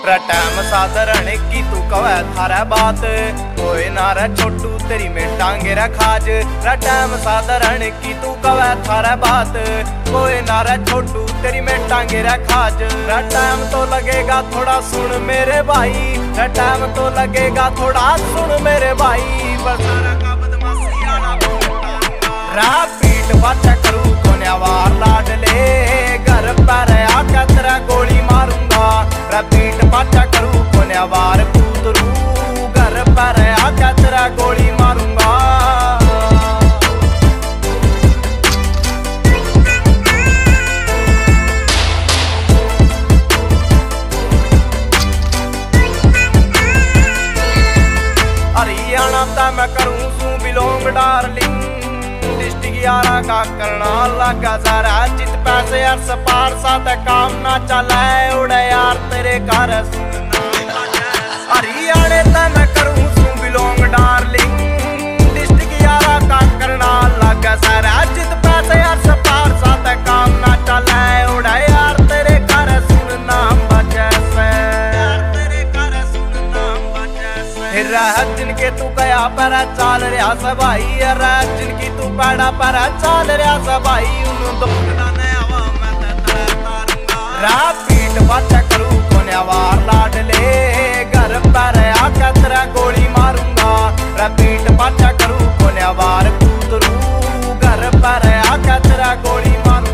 Time साधारण की तू कवे थारा बात कोई ना रे छोटू तेरी में टांगे रे खाज टाइम साधारण की तू कवे थारा बात कोई ना रे छोटू तेरी में टांगे रे खाज टाइम तो लगेगा थोड़ा सुन मेरे भाई टाइम तो लगेगा थोड़ा सुन मेरे भाई बसारा का बदमाशी आना पीठ बाचा करू कोने वार लाडले घर पर आकर तेरा गोली मारूंगा पीठ बाचा करू कोने वार कूतरू घर पर आकर तेरा गोली मारूंगा। हरियाणा ता मैं करूं सू बिलोंग डार्लिंग डिस्ट्रिक्ट यारा का करना लगा सारा जित पैसे यार सपार साथ काम ना चला उड़े यार तेरे घर हरियाणे ता मैं करूं सू बिलोंग डार्लिंग डिस्ट्रिक्ट यारा का करना लगा सारा जित पैसे यार सपार साथ काम ना चला उड़े यार तेरे घर सुन नाम बचे से रात जिनके तू गया पर चाल रहा सबाई रात जिनकी तू पैड़ा पर चाल रहा सबाई पीठ बाचा करू कोने वार लाडले घर पर आकर तेरा गोली मारूंगा पीठ बाचा करू कोने वार कूतरू घर पर आकर तेरा गोली मारूंगा।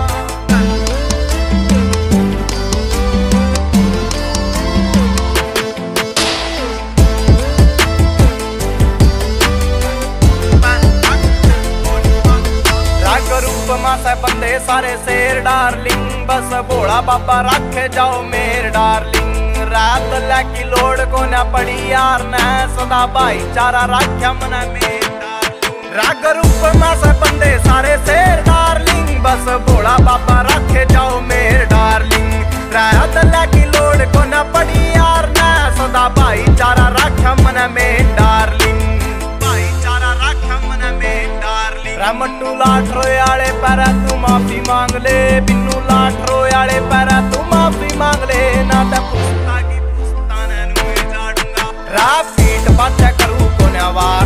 से बंदे सारे शेर डार्लिंग बस भोला बाबा रखे जाओ मेर डार्लिंग रात लैकी लोड़ को न पड़ी यार न सदा भाईचारा रख्या मन मेर राग रूप में से बंदे सारे शेर डार्लिंग बस भोला बाबा रखे जाओ मेर डार्लिंग रात लैकी लोड़ को न पड़ी यार न सदा भाईचारा रख्या मन मेर डार्लिंग भाईचारा रख्या मन मेर मट्टू लाठ रोयाले पर तू माफी मांग ले बिन्नू लाठ रोयाले पर तू माफी मांग ले ना तो पुस्ता की पुस्ता ने नुए जाड़ूंगा पीठ बाचा करू कोने वार